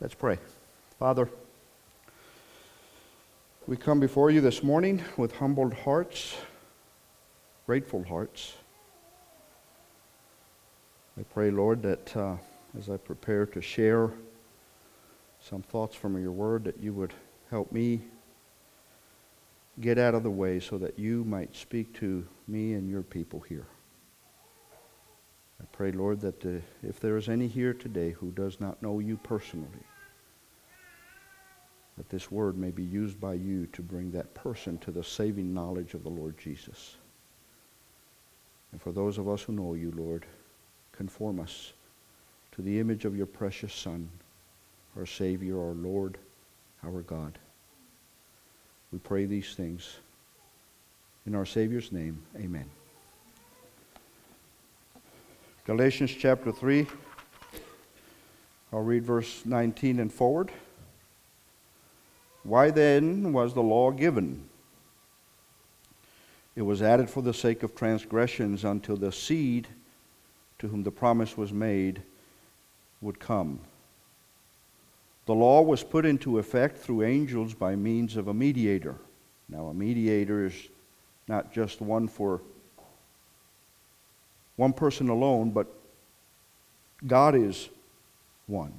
Let's pray. Father, we come before you this morning with humbled hearts, grateful hearts. I pray, Lord, that as I prepare to share some thoughts from your word, that you would help me get out of the way so that you might speak to me and your people here. I pray, Lord, that if there is any here today who does not know you personally, that this word may be used by you to bring that person to the saving knowledge of the Lord Jesus. And for those of us who know you, Lord, conform us to the image of your precious Son, our Savior, our Lord, our God. We pray these things in our Savior's name. Amen. Galatians chapter 3. I'll read verse 19 and forward. Why then was the law given? It was added for the sake of transgressions until the seed to whom the promise was made would come. The law was put into effect through angels by means of a mediator. Now, a mediator is not just one for one person alone, but God is one.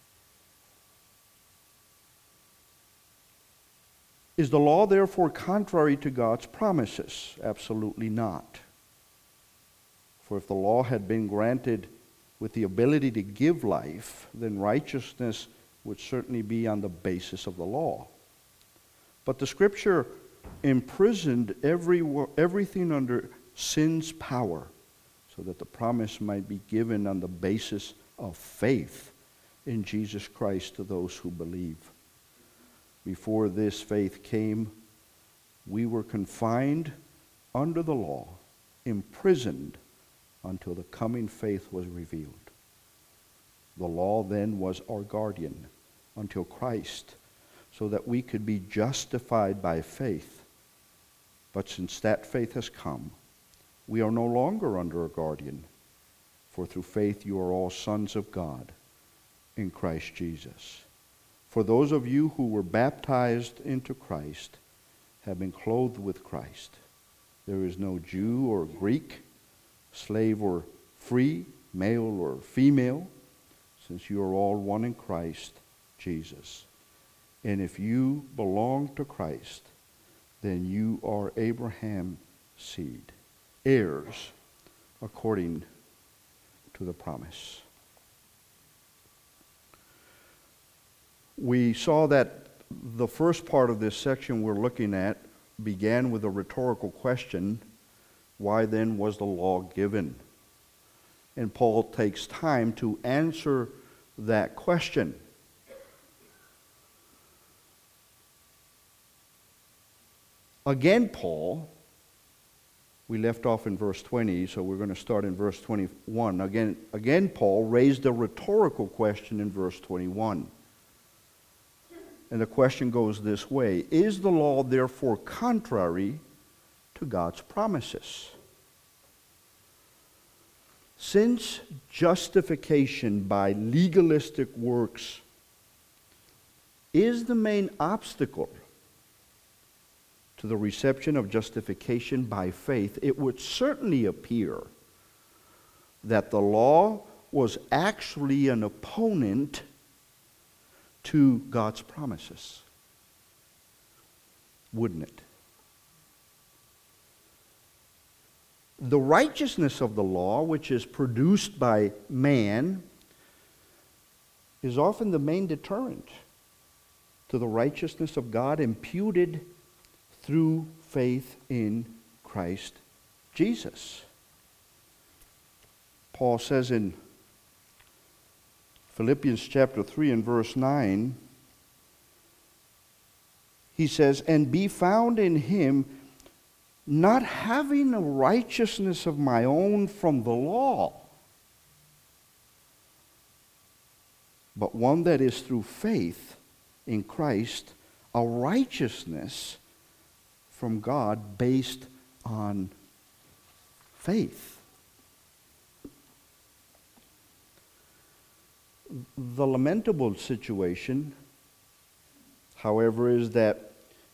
Is the law therefore contrary to God's promises? Absolutely not. For if the law had been granted with the ability to give life, then righteousness would certainly be on the basis of the law. But the Scripture imprisoned everything under sin's power, so that the promise might be given on the basis of faith in Jesus Christ to those who believe. Before this faith came, we were confined under the law, imprisoned until the coming faith was revealed. The law then was our guardian until Christ, so that we could be justified by faith. But since that faith has come, we are no longer under a guardian, for through faith you are all sons of God in Christ Jesus. For those of you who were baptized into Christ have been clothed with Christ. There is no Jew or Greek, slave or free, male or female, since you are all one in Christ Jesus. And if you belong to Christ, then you are Abraham's seed, heirs according to the promise. We saw that the first part of this section we're looking at began with a rhetorical question: why then was the law given? And Paul takes time to answer that question. Again, we left off in verse 20, so we're going to start in verse 21. Again, Paul raised a rhetorical question in verse 21. And the question goes this way: is the law therefore contrary to God's promises? Since justification by legalistic works is the main obstacle to the reception of justification by faith, it would certainly appear that the law was actually an opponent to God's promises. Wouldn't it? The righteousness of the law, which is produced by man, is often the main deterrent to the righteousness of God imputed through faith in Christ Jesus. Paul says in Philippians chapter 3 and verse 9, he says, "And be found in him, not having a righteousness of my own from the law, but one that is through faith in Christ, a righteousness from God based on faith." The lamentable situation, however, is that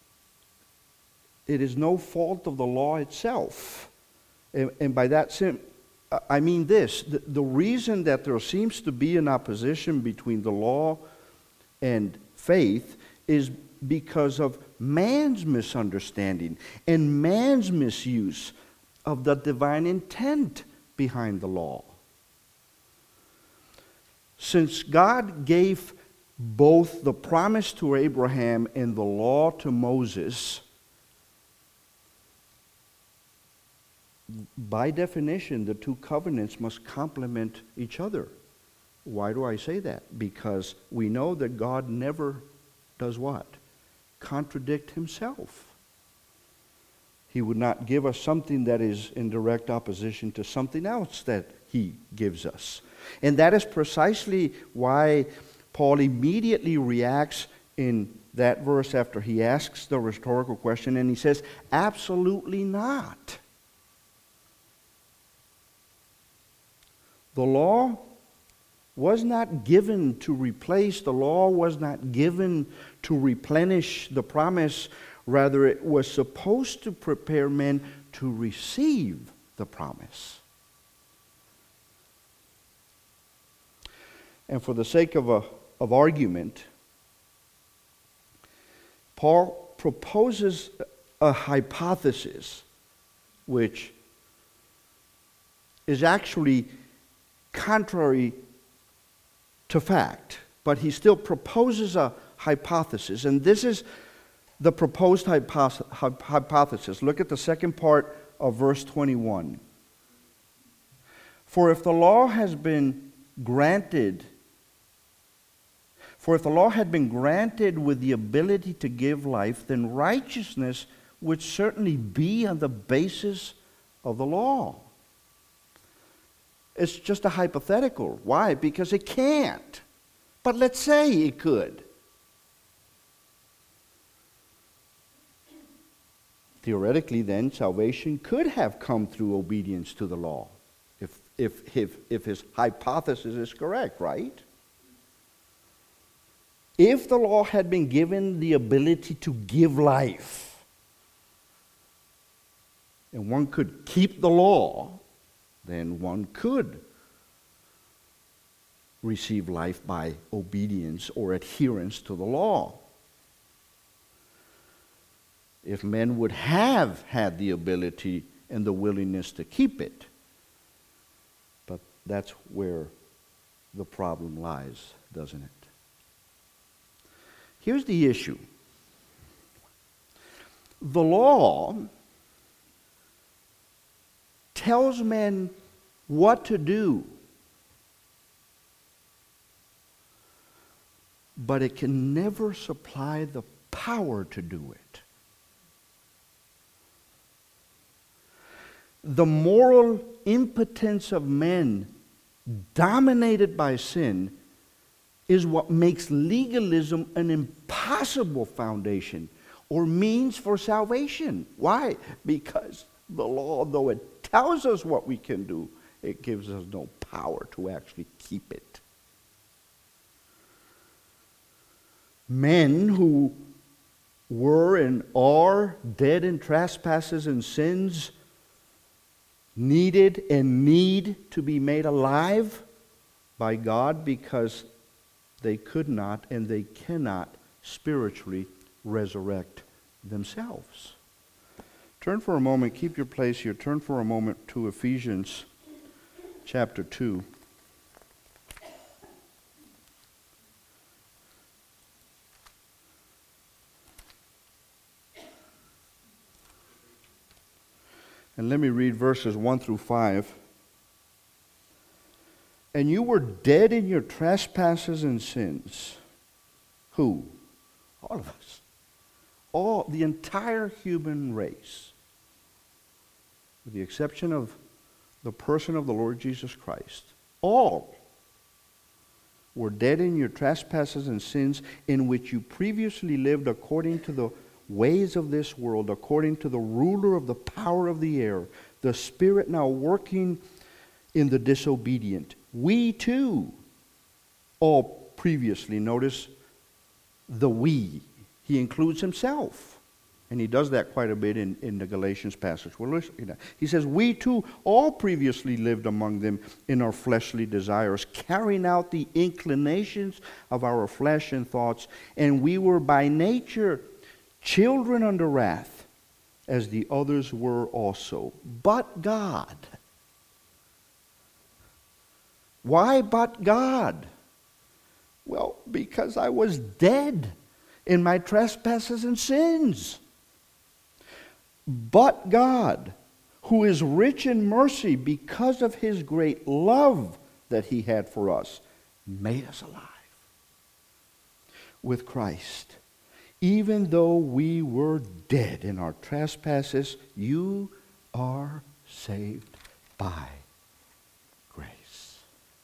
it is no fault of the law itself. And by that, I mean this. The reason that there seems to be an opposition between the law and faith is because of man's misunderstanding and man's misuse of the divine intent behind the law. Since God gave both the promise to Abraham and the law to Moses, by definition, the two covenants must complement each other. Why do I say that? Because we know that God never does what? Contradict himself. He would not give us something that is in direct opposition to something else that he gives us. And that is precisely why Paul immediately reacts in that verse after he asks the rhetorical question, and he says, absolutely not. The law was not given to replace, the law was not given to replenish the promise. Rather, it was supposed to prepare men to receive the promise. And for the sake of argument, Paul proposes a hypothesis which is actually contrary to fact, but he still proposes a hypothesis. And this is the proposed hypothesis. Look at the second part of verse 21. For if the law had been granted with the ability to give life, then righteousness would certainly be on the basis of the law. It's just a hypothetical. Why? Because it can't. But let's say it could. Theoretically, then, salvation could have come through obedience to the law, if his hypothesis is correct, right? If the law had been given the ability to give life, and one could keep the law, then one could receive life by obedience or adherence to the law. If men would have had the ability and the willingness to keep it. But that's where the problem lies, doesn't it? Here's the issue. The law tells men what to do, but it can never supply the power to do it. The moral impotence of men, dominated by sin, is what makes legalism an impossible foundation or means for salvation. Why? Because the law, though it tells us what we can do, it gives us no power to actually keep it. Men who were and are dead in trespasses and sins needed and need to be made alive by God because they could not and they cannot spiritually resurrect themselves. Turn for a moment, keep your place here, turn for a moment to Ephesians chapter 2. And let me read verses 1 through 5. And you were dead in your trespasses and sins. Who? All of us. All, the entire human race. With the exception of the person of the Lord Jesus Christ. All were dead in your trespasses and sins, in which you previously lived according to the ways of this world, according to the ruler of the power of the air, the spirit now working in the disobedient. We too all previously. Notice the we. He includes himself. And he does that quite a bit in the Galatians passage. Well, listen, he says, we too all previously lived among them in our fleshly desires, carrying out the inclinations of our flesh and thoughts. And we were by nature children under wrath, as the others were also. But God. Why but God? Well, because I was dead in my trespasses and sins. But God, who is rich in mercy because of his great love that he had for us, made us alive with Christ. Even though we were dead in our trespasses, you are saved by grace.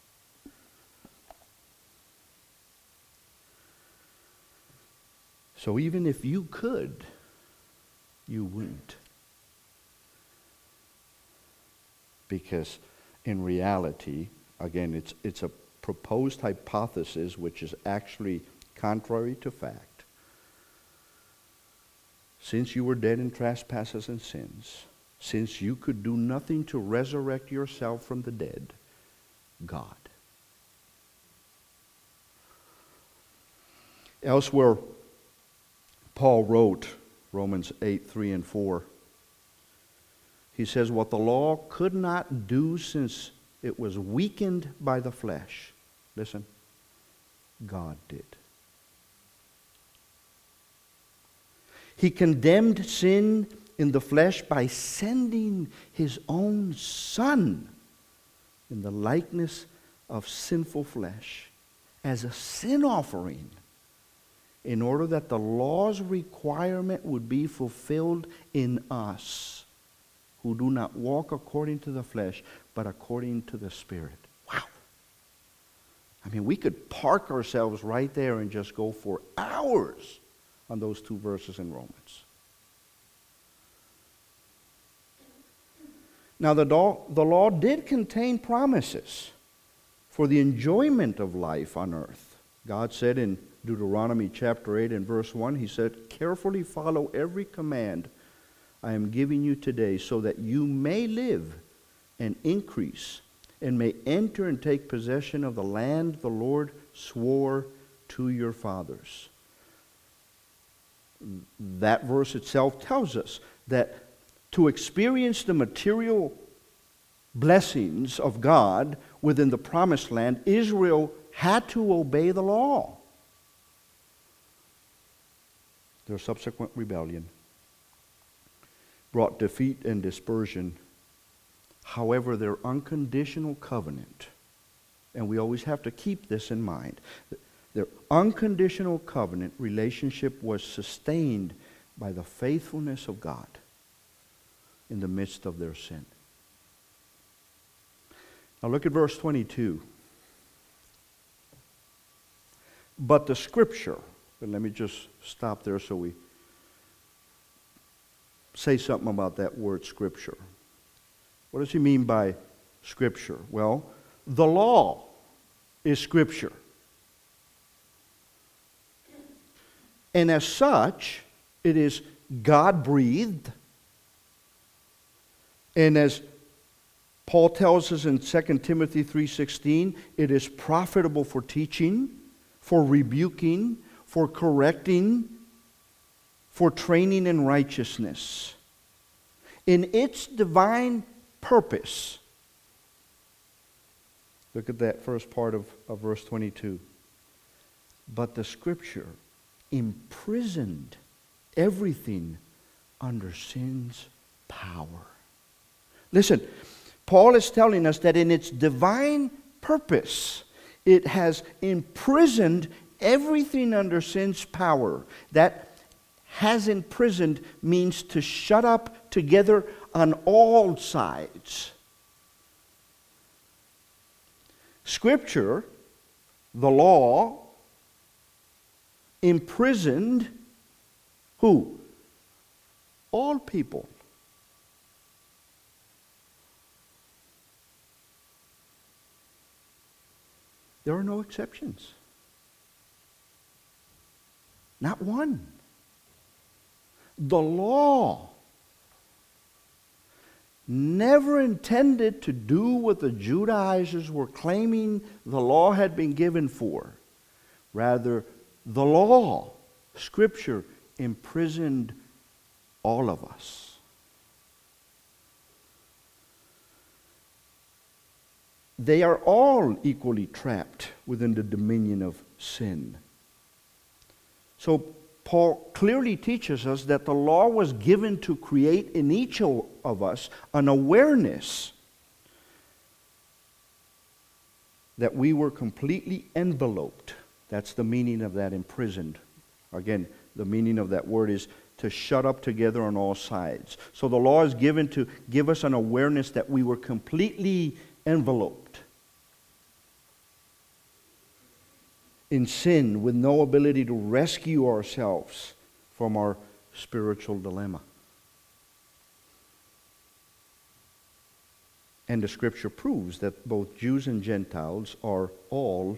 So even if you could, you wouldn't. Because in reality, again, it's a proposed hypothesis which is actually contrary to fact. Since you were dead in trespasses and sins, since you could do nothing to resurrect yourself from the dead, God. Elsewhere, Paul wrote, Romans 8:3 and 4. He says, what the law could not do since it was weakened by the flesh. Listen, God did. He condemned sin in the flesh by sending his own Son in the likeness of sinful flesh as a sin offering, in order that the law's requirement would be fulfilled in us, who do not walk according to the flesh, but according to the Spirit. Wow. I mean, we could park ourselves right there and just go for hours on those two verses in Romans. Now, the law did contain promises for the enjoyment of life on earth. God said in Deuteronomy chapter 8 and verse 1, he said, carefully follow every command I am giving you today, so that you may live and increase and may enter and take possession of the land the Lord swore to your fathers. That verse itself tells us that to experience the material blessings of God within the promised land, Israel had to obey the law. Their subsequent rebellion brought defeat and dispersion. However, their unconditional covenant, and we always have to keep this in mind, their unconditional covenant relationship was sustained by the faithfulness of God in the midst of their sin. Now look at verse 22. But the Scripture, and let me just stop there so we say something about that word Scripture. What does he mean by Scripture? Well, the law is Scripture. And as such, it is God-breathed. And as Paul tells us in 2 Timothy 3:16, it is profitable for teaching, for rebuking, for correcting, for training in righteousness. In its divine purpose. Look at that first part of verse 22. But the Scripture imprisoned everything under sin's power. Listen, Paul is telling us that in its divine purpose, it has imprisoned everything under sin's power. That has imprisoned means to shut up together on all sides. Scripture, the law, imprisoned who? All people. There are no exceptions. Not one. The law never intended to do what the Judaizers were claiming the law had been given for. Rather, the law, Scripture, imprisoned all of us. They are all equally trapped within the dominion of sin. So Paul clearly teaches us that the law was given to create in each of us an awareness that we were completely enveloped. That's the meaning of that imprisoned. Again, the meaning of that word is to shut up together on all sides. So the law is given to give us an awareness that we were completely enveloped in sin, with no ability to rescue ourselves from our spiritual dilemma. And the Scripture proves that both Jews and Gentiles are all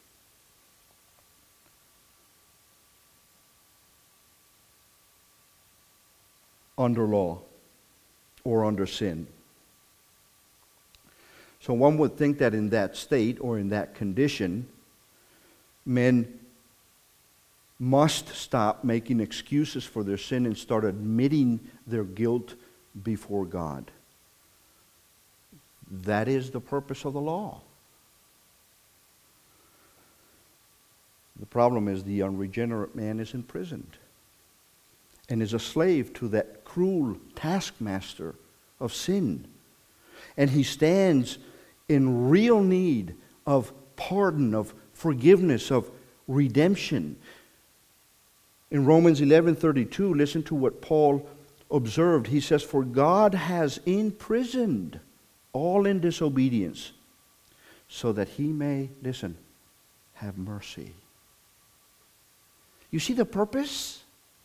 under law or under sin. So one would think that in that state or in that condition, men must stop making excuses for their sin and start admitting their guilt before God. That is the purpose of the law. The problem is the unregenerate man is imprisoned and is a slave to that cruel taskmaster of sin. And he stands in real need of pardon, of forgiveness, of redemption. In Romans 11:32, listen to what Paul observed. He says, "For God has imprisoned all in disobedience, so that he may," listen, "have mercy." You see the purpose?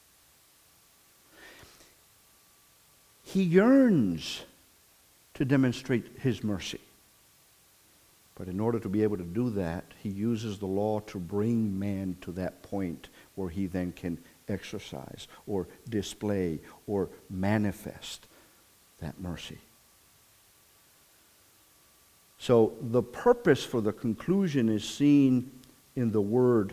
He yearns to demonstrate his mercy. But in order to be able to do that, he uses the law to bring man to that point where he then can exercise or display or manifest that mercy. So the purpose for the conclusion is seen in the word.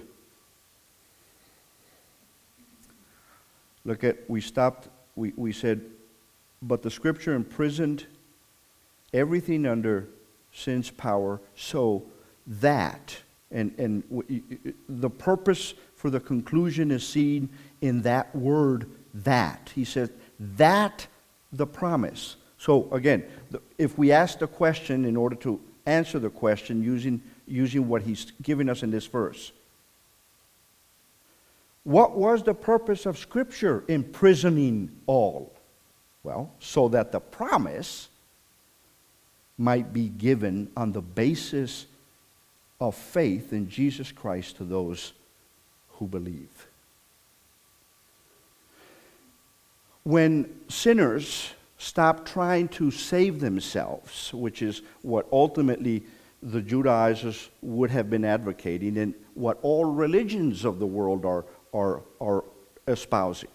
Look at, we said, but the Scripture imprisoned everything under sin's power, so that, and the purpose for the conclusion is seen in that word, that. He says, that the promise. So again, if we ask the question in order to answer the question using what he's giving us in this verse, what was the purpose of Scripture imprisoning all? Well, so that the promise might be given on the basis of faith in Jesus Christ to those who believe. When sinners stop trying to save themselves, which is what ultimately the Judaizers would have been advocating and what all religions of the world are espousing.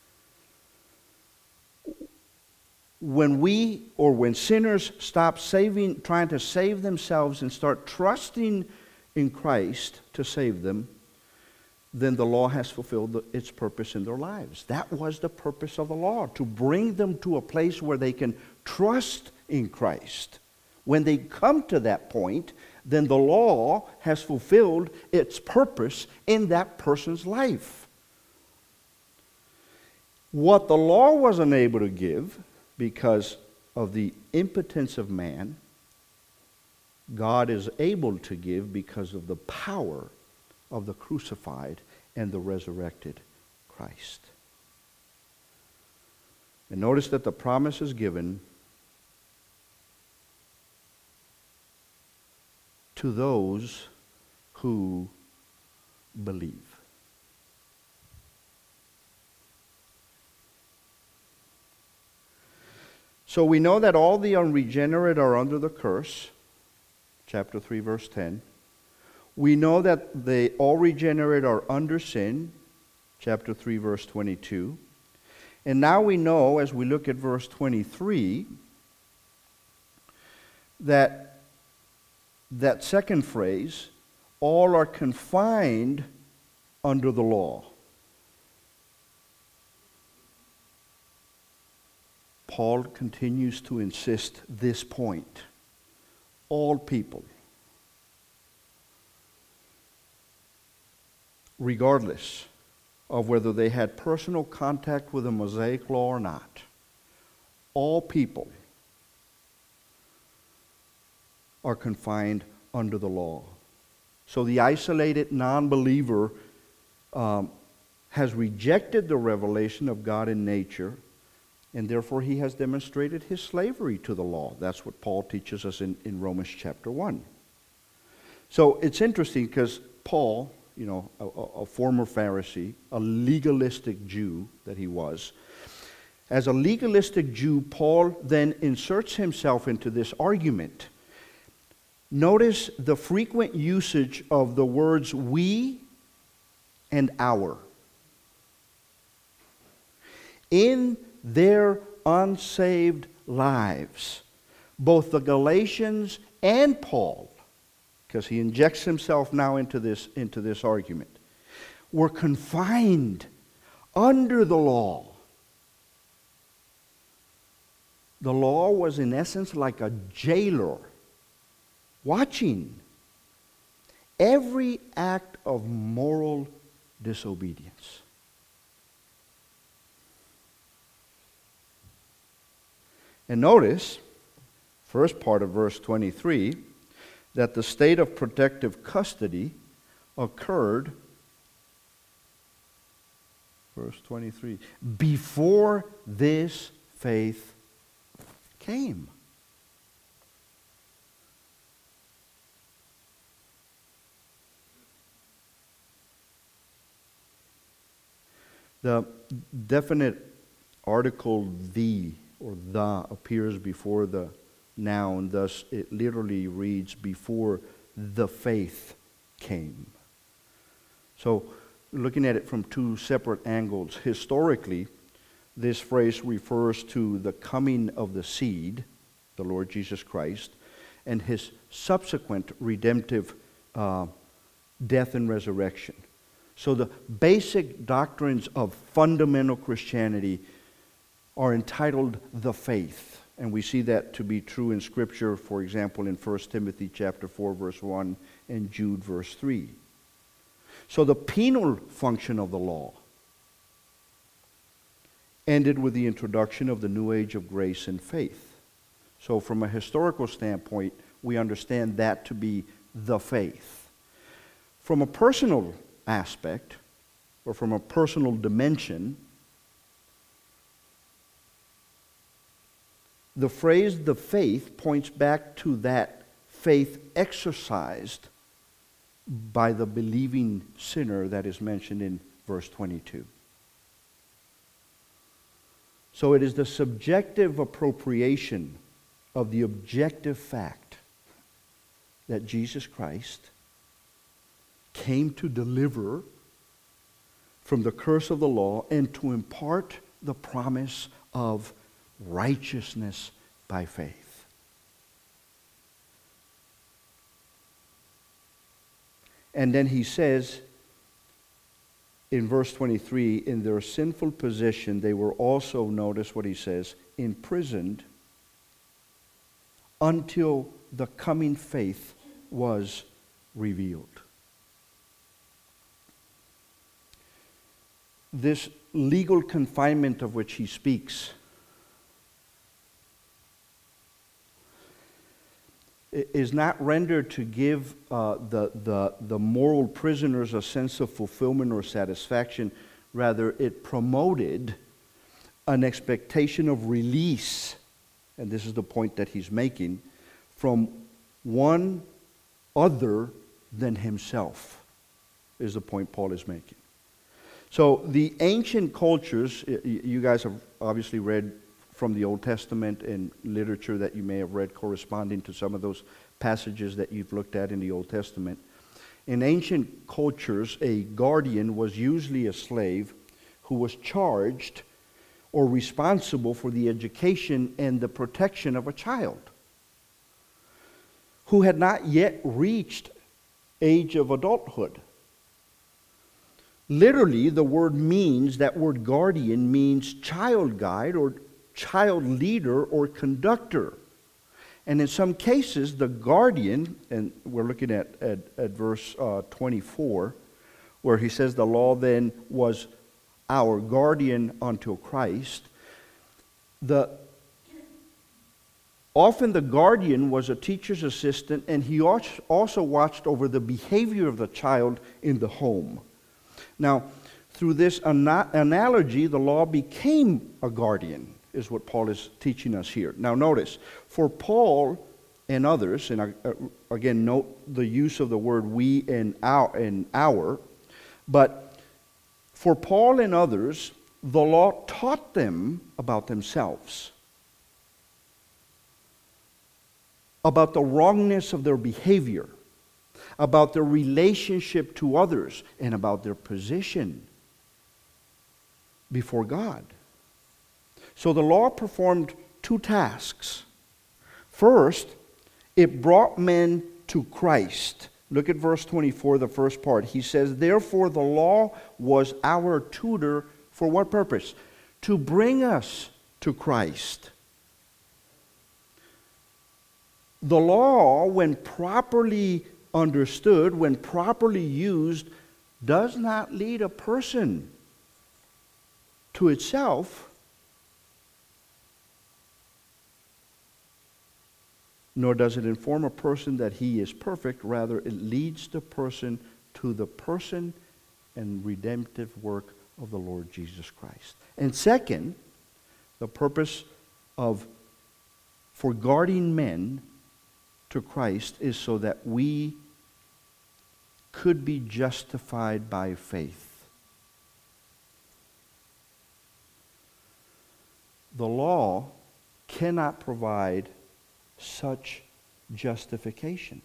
When sinners stop trying to save themselves and start trusting in Christ to save them, then the law has fulfilled its purpose in their lives. That was the purpose of the law, to bring them to a place where they can trust in Christ. When they come to that point, then the law has fulfilled its purpose in that person's life. What the law was unable to give, because of the impotence of man, God is able to give because of the power of the crucified and the resurrected Christ. And notice that the promise is given to those who believe. So we know that all the unregenerate are under the curse, chapter 3, verse 10, We know that they all regenerate are under sin, chapter 3, verse 22. And now we know, as we look at verse 23, that second phrase, all are confined under the law. Paul continues to insist this point. All people, regardless of whether they had personal contact with the Mosaic law or not, all people are confined under the law. So the isolated non-believer has rejected the revelation of God in nature, and therefore he has demonstrated his slavery to the law. That's what Paul teaches us in Romans chapter 1. So it's interesting because Paul, a former Pharisee, a legalistic Jew that he was, as a legalistic Jew, Paul then inserts himself into this argument. Notice the frequent usage of the words we and our. In their unsaved lives, both the Galatians and Paul, because he injects himself now into this argument, were confined under the law. The law was in essence like a jailer watching every act of moral disobedience. And notice, first part of verse 23, that the state of protective custody occurred, verse 23, before this faith came. The definite article the or the appears before the noun, thus it literally reads before the faith came. So looking at it from two separate angles, historically this phrase refers to the coming of the seed, the Lord Jesus Christ, and his subsequent redemptive death and resurrection. So the basic doctrines of fundamental Christianity are entitled the faith. And we see that to be true in Scripture, for example, in 1 Timothy chapter 4, verse 1, and Jude, verse 3. So the penal function of the law ended with the introduction of the new age of grace and faith. So from a historical standpoint, we understand that to be the faith. From a personal aspect, or from a personal dimension, the phrase the faith points back to that faith exercised by the believing sinner that is mentioned in verse 22. So it is the subjective appropriation of the objective fact that Jesus Christ came to deliver from the curse of the law and to impart the promise of righteousness by faith. And then he says in verse 23, in their sinful position they were also, notice what he says, imprisoned until the coming faith was revealed. This legal confinement of which he speaks is not rendered to give the moral prisoners a sense of fulfillment or satisfaction. Rather, it promoted an expectation of release, and this is the point that he's making, from one other than himself, is the point Paul is making. So the ancient cultures, you guys have obviously read from the Old Testament and literature that you may have read corresponding to some of those passages that you've looked at in the Old Testament. In ancient cultures, a guardian was usually a slave who was charged or responsible for the education and the protection of a child who had not yet reached age of adulthood. Literally, the that word guardian means child guide or child leader or conductor. And in some cases, the guardian, and we're looking at verse 24, where he says the law then was our guardian unto Christ. Often the guardian was a teacher's assistant, and he also watched over the behavior of the child in the home. Now, through this analogy, the law became a guardian, is what Paul is teaching us here. Now notice, for Paul and others, and again note the use of the word we and our, but for Paul and others, the law taught them about themselves, about the wrongness of their behavior, about their relationship to others, and about their position before God. So the law performed two tasks. First, it brought men to Christ. Look at verse 24, the first part. He says, therefore the law was our tutor for what purpose? To bring us to Christ. The law, when properly understood, when properly used, does not lead a person to itself, nor does it inform a person that he is perfect. Rather, it leads the person to the person and redemptive work of the Lord Jesus Christ. And second, the purpose for guarding men to Christ is so that we could be justified by faith. The law cannot provide such justification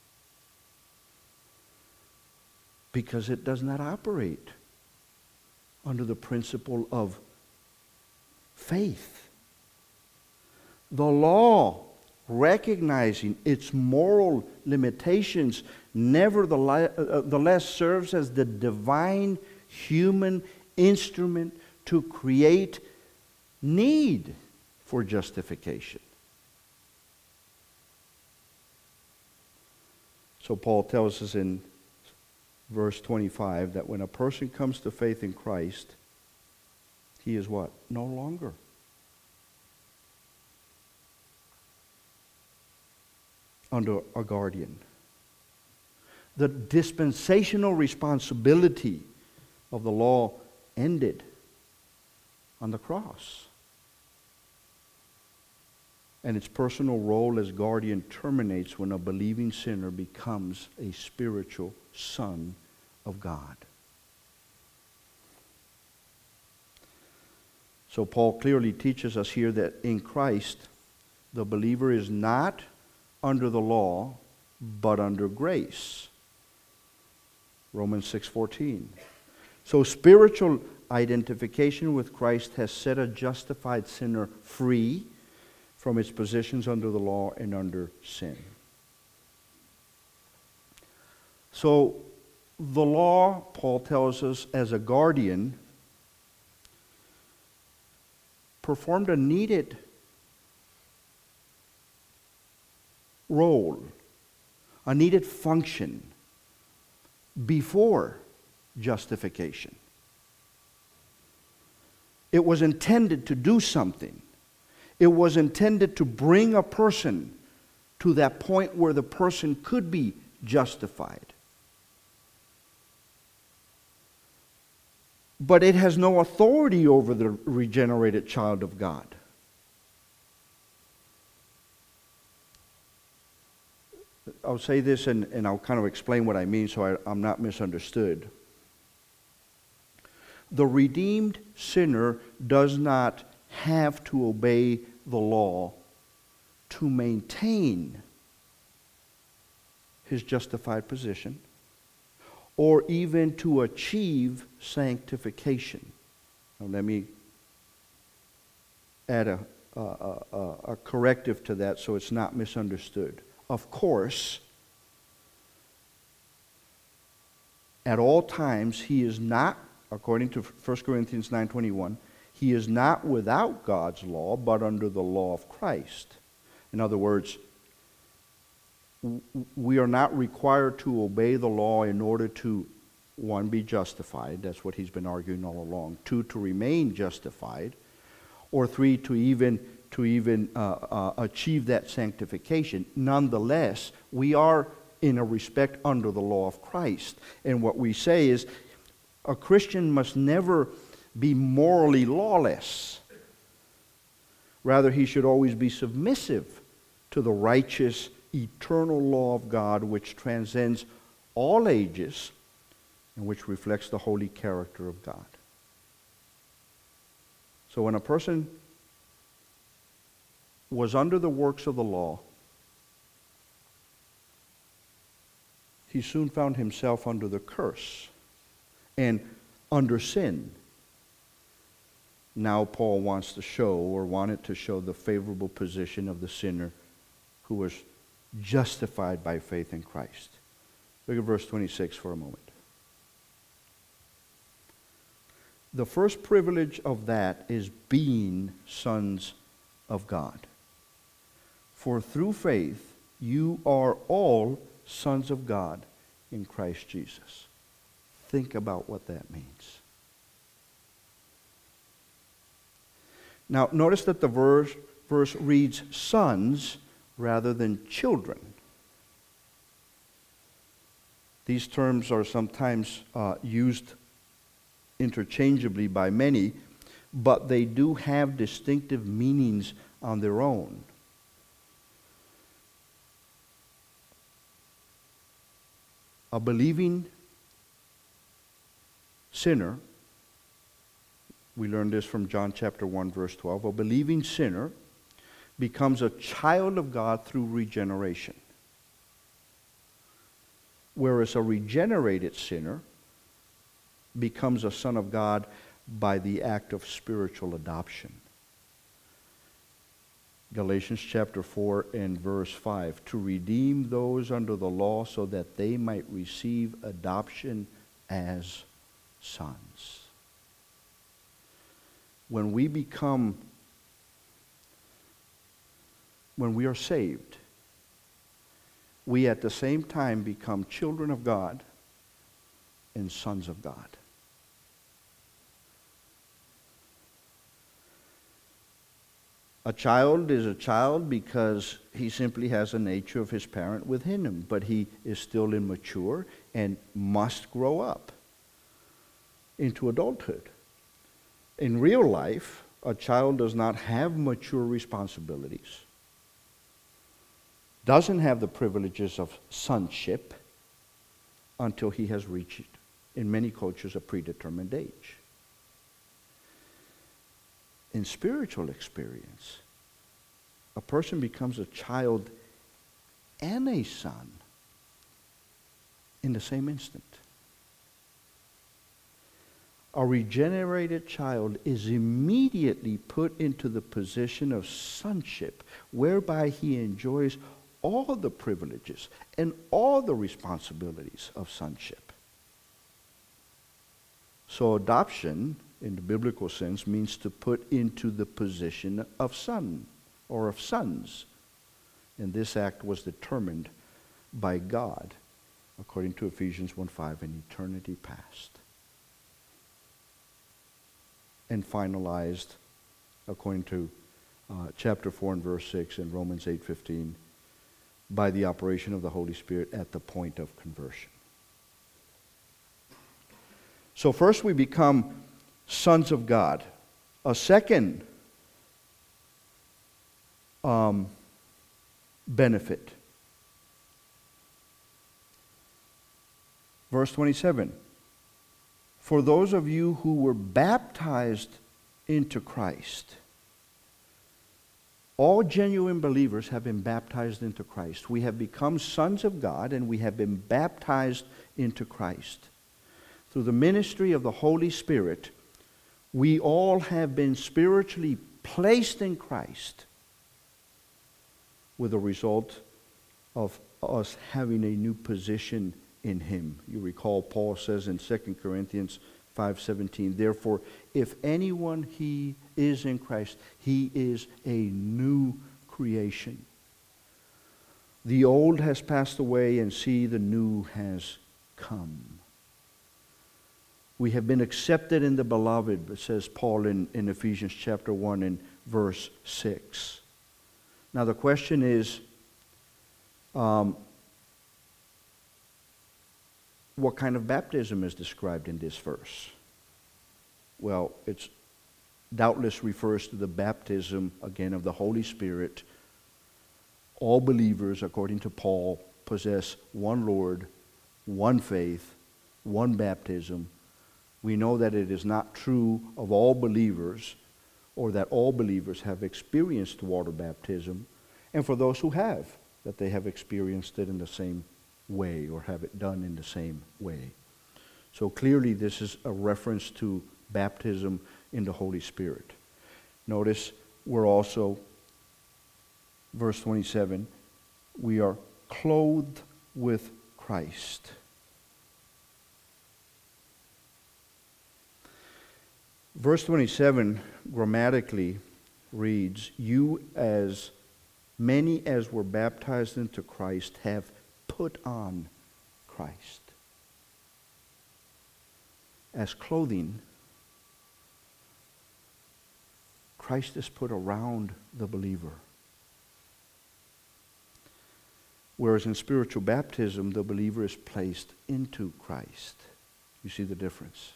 because it does not operate under the principle of faith. The law, recognizing its moral limitations, nevertheless serves as the divine human instrument to create need for justification. So Paul tells us in verse 25 that when a person comes to faith in Christ, he is what? No longer under a guardian. The dispensational responsibility of the law ended on the cross. And its personal role as guardian terminates when a believing sinner becomes a spiritual son of God. So Paul clearly teaches us here that in Christ, the believer is not under the law, but under grace. Romans 6:14. So spiritual identification with Christ has set a justified sinner free from its positions under the law and under sin. So the law, Paul tells us, as a guardian, performed a needed role, a needed function before justification. It was intended to do something. It was intended to bring a person to that point where the person could be justified. But it has no authority over the regenerated child of God. I'll say this and I'll kind of explain what I mean so I'm not misunderstood. The redeemed sinner does not have to obey the law to maintain his justified position. or even to achieve sanctification. Now let me add a corrective to that so it's not misunderstood. Of course, at all times, he is not, according to 1 Corinthians 9:21, he is not without God's law, but under the law of Christ. In other words, we are not required to obey the law in order to, one, be justified. That's what he's been arguing all along. Two, to remain justified. Or three, to even achieve that sanctification. Nonetheless, we are, in a respect, under the law of Christ. And what we say is, a Christian must never be morally lawless. Rather, he should always be submissive to the righteous, eternal law of God, which transcends all ages and which reflects the holy character of God. So when a person was under the works of the law, he soon found himself under the curse and under sin. Now Paul wants to show, or wanted to show, the favorable position of the sinner who was justified by faith in Christ. Look at verse 26 for a moment. The first privilege of that is being sons of God. For through faith you are all sons of God in Christ Jesus. Think about what that means. Now, notice that the verse reads sons rather than children. These terms are sometimes used interchangeably by many, but they do have distinctive meanings on their own. A believing sinner, we learned this from John chapter 1 verse 12, a believing sinner becomes a child of God through regeneration. Whereas a regenerated sinner becomes a son of God by the act of spiritual adoption. Galatians chapter 4 and verse 5, to redeem those under the law so that they might receive adoption as sons. When we are saved, we at the same time become children of God and sons of God. A child is a child because he simply has a nature of his parent within him, but he is still immature and must grow up into adulthood. In real life, a child does not have mature responsibilities, doesn't have the privileges of sonship until he has reached, in many cultures, a predetermined age. In spiritual experience, a person becomes a child and a son in the same instant. A regenerated child is immediately put into the position of sonship, whereby he enjoys all the privileges and all the responsibilities of sonship. So adoption, in the biblical sense, means to put into the position of son or of sons. And this act was determined by God, according to Ephesians 1:5, in eternity past. And finalized, according to chapter 4 and verse 6 and Romans 8:15, by the operation of the Holy Spirit at the point of conversion. So first we become sons of God. A second benefit. Verse 27. For those of you who were baptized into Christ, all genuine believers have been baptized into Christ. We have become sons of God and we have been baptized into Christ. through the ministry of the Holy Spirit, we all have been spiritually placed in Christ, with the result of us having a new position in Him. You recall Paul says in 2 Corinthians 5:17, therefore, if anyone he is in Christ, he is a new creation. The old has passed away, and see, the new has come. We have been accepted in the beloved, says Paul in Ephesians chapter 1 and verse 6. Now the question is, what kind of baptism is described in this verse? Well, it doubtless refers to the baptism, again, of the Holy Spirit. All believers, according to Paul, possess one Lord, one faith, one baptism. We know that it is not true of all believers, or that all believers have experienced water baptism, and for those who have, that they have experienced it in the same way, or have it done in the same way. So clearly this is a reference to baptism in the Holy Spirit. Notice we're also, verse 27, we are clothed with Christ. Verse 27 grammatically reads, you as many as were baptized into Christ have put on Christ. As clothing, Christ is put around the believer. Whereas in spiritual baptism, the believer is placed into Christ. You see the difference?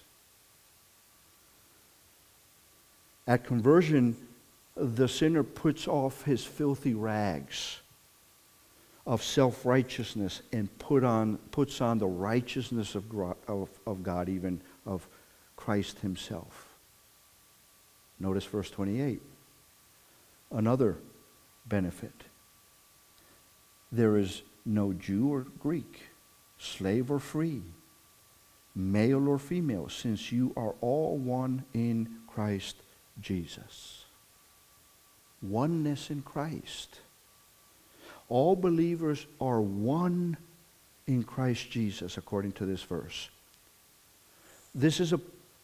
At conversion, the sinner puts off his filthy rags of self-righteousness and puts on the righteousness of God, even of Christ Himself. Notice verse 28. Another benefit. There is no Jew or Greek, slave or free, male or female, since you are all one in Christ Jesus. Oneness in Christ. All believers are one in Christ Jesus, according to this verse. This is a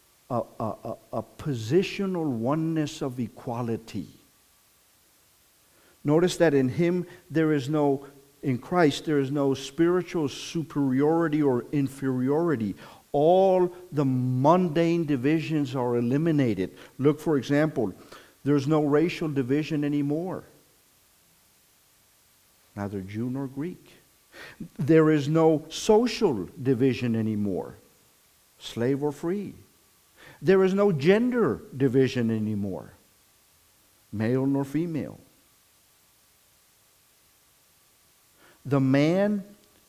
positional oneness of equality. Notice that in Him in Christ there is no spiritual superiority or inferiority. All the mundane divisions are eliminated. Look, for example, there's no racial division anymore. Neither Jew nor Greek. There is no social division anymore. Slave or free. There is no gender division anymore. Male nor female. The man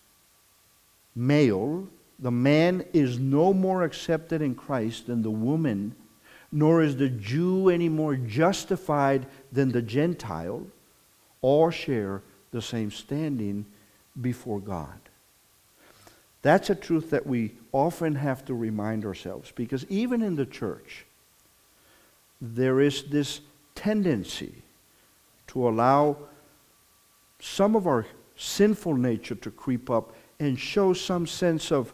is no more accepted in Christ than the woman, nor is the Jew any more justified than the Gentile. All share the same standing before God. That's a truth that we often have to remind ourselves, because even in the church, there is this tendency to allow some of our sinful nature to creep up and show some sense of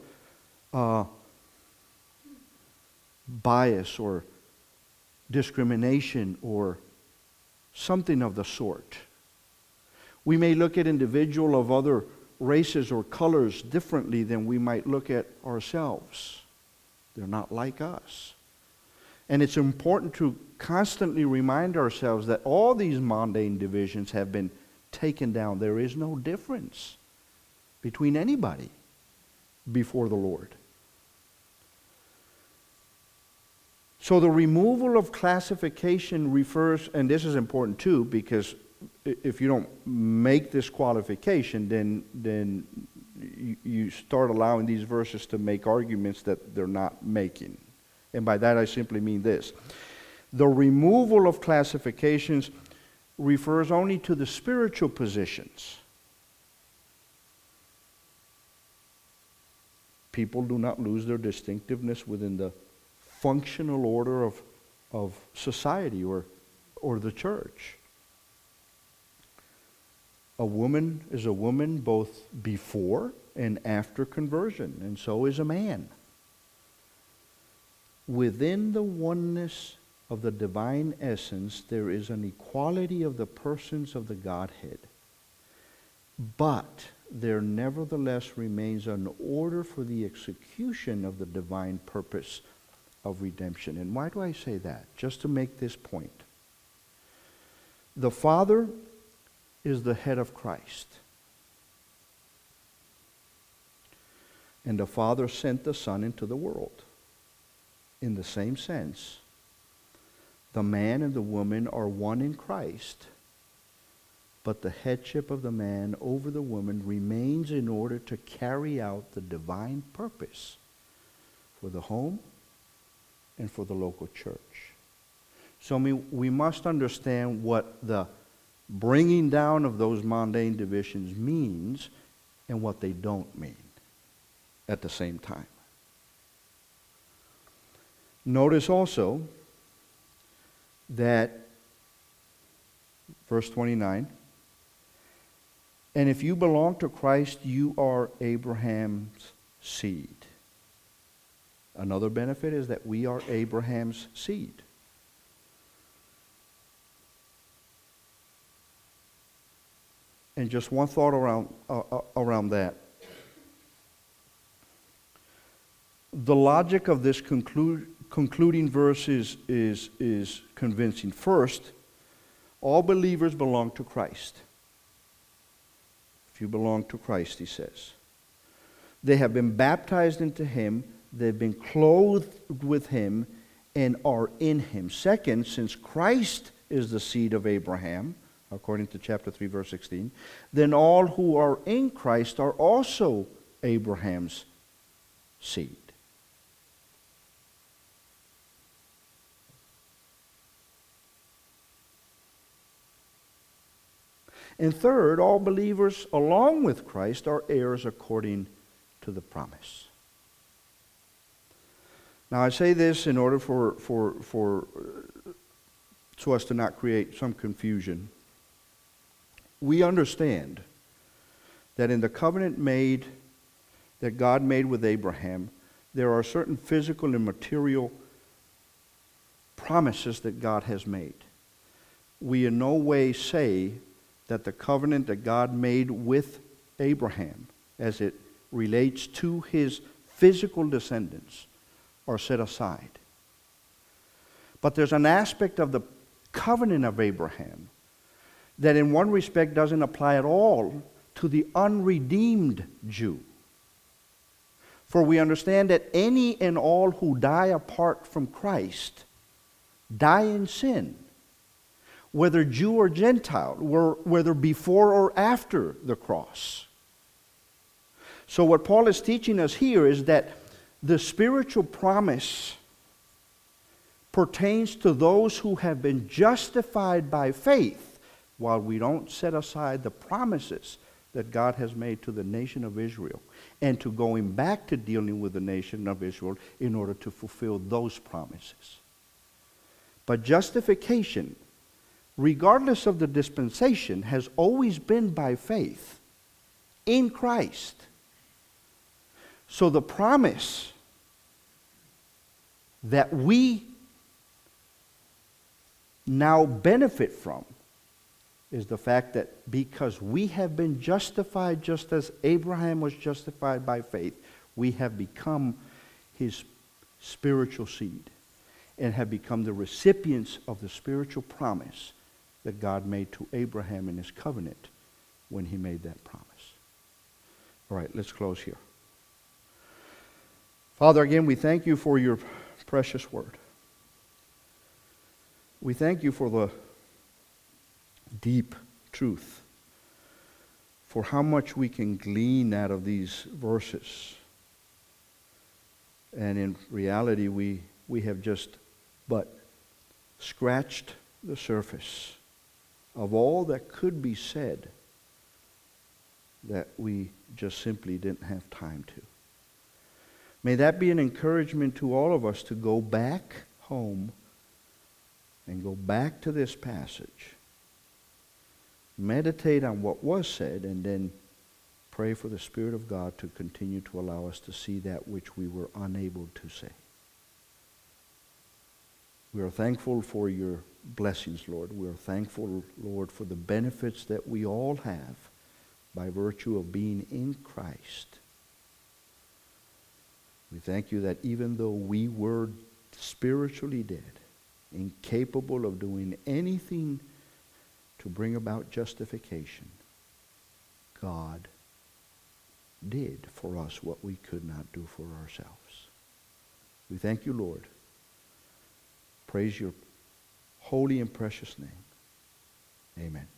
bias or discrimination or something of the sort. We may look at individuals of other races or colors differently than we might look at ourselves. They're not like us. And it's important to constantly remind ourselves that all these mundane divisions have been taken down. There is no difference between anybody before the Lord. So the removal of classification refers, and this is important too, because if you don't make this qualification, then you start allowing these verses to make arguments that they're not making. And by that I simply mean this. The removal of classifications refers only to the spiritual positions. people do not lose their distinctiveness within the functional order of society or the church. A woman is a woman both before and after conversion, and so is a man. Within the oneness of the divine essence, there is an equality of the persons of the Godhead. But there nevertheless remains an order for the execution of the divine purpose of redemption. And why do I say that? Just to make this point. The Father is the head of Christ. And the Father sent the Son into the world. In the same sense, the man and the woman are one in Christ, but the headship of the man over the woman remains in order to carry out the divine purpose for the home and for the local church. So we must understand what the bringing down of those mundane divisions means and what they don't mean at the same time. Notice also that verse 29, and if you belong to Christ, you are Abraham's seed. Another benefit is that we are Abraham's seed. And just one thought around that. The logic of this concluding verse is convincing. First, all believers belong to Christ. If you belong to Christ, he says. They have been baptized into him, they've been clothed with him, and are in him. Second, since Christ is the seed of Abraham, according to chapter 3, verse 16, then all who are in Christ are also Abraham's seed. And third, all believers along with Christ are heirs according to the promise. Now I say this in order so as to not create some confusion. We understand that in the covenant that God made with Abraham, there are certain physical and material promises that God has made. We in no way say that the covenant that God made with Abraham, as it relates to his physical descendants, are set aside. But there's an aspect of the covenant of Abraham that in one respect doesn't apply at all to the unredeemed Jew. For we understand that any and all who die apart from Christ die in sin, whether Jew or Gentile, whether before or after the cross. So what Paul is teaching us here is that the spiritual promise pertains to those who have been justified by faith, while we don't set aside the promises that God has made to the nation of Israel and to going back to dealing with the nation of Israel in order to fulfill those promises. But justification, regardless of the dispensation, has always been by faith in Christ. So the promise that we now benefit from is the fact that because we have been justified just as Abraham was justified by faith, we have become his spiritual seed and have become the recipients of the spiritual promise that God made to Abraham in his covenant when he made that promise. All right, let's close here. Father, again, we thank you for your precious word. We thank you for the deep truth, for how much we can glean out of these verses. And in reality, we have just but scratched the surface of all that could be said that we just simply didn't have time to. May that be an encouragement to all of us to go back home and go back to this passage. Meditate on what was said, and then pray for the Spirit of God to continue to allow us to see that which we were unable to say. We are thankful for your blessings, Lord. We are thankful, Lord, for the benefits that we all have by virtue of being in Christ. We thank you that even though we were spiritually dead, incapable of doing anything to bring about justification, God did for us what we could not do for ourselves. We thank you, Lord. Praise your holy and precious name. Amen.